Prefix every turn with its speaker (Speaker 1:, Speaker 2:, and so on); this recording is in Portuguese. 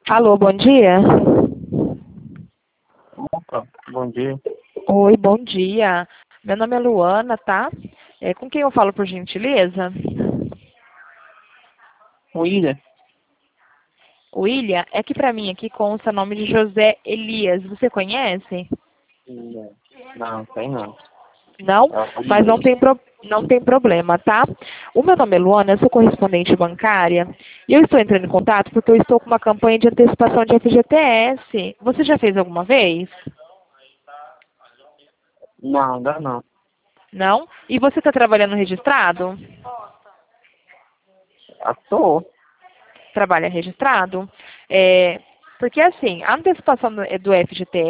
Speaker 1: Alô, bom dia.
Speaker 2: Opa, bom dia.
Speaker 1: Oi, bom dia. Meu nome é Luana, tá? Com quem eu falo, por gentileza?
Speaker 2: William?
Speaker 1: William, é que pra mim aqui consta o nome de José Elias. Você conhece?
Speaker 2: Não, tem não.
Speaker 1: Não?
Speaker 2: É o
Speaker 1: Mas
Speaker 2: William.
Speaker 1: não tem problema, tá? O meu nome é Luana, eu sou correspondente bancária e eu estou entrando em contato porque eu estou com uma campanha de antecipação de FGTS. Você já fez alguma vez?
Speaker 2: Não, ainda não.
Speaker 1: Não? E você está trabalhando registrado?
Speaker 2: Ator?
Speaker 1: Trabalha registrado? Porque assim, a antecipação do FGTS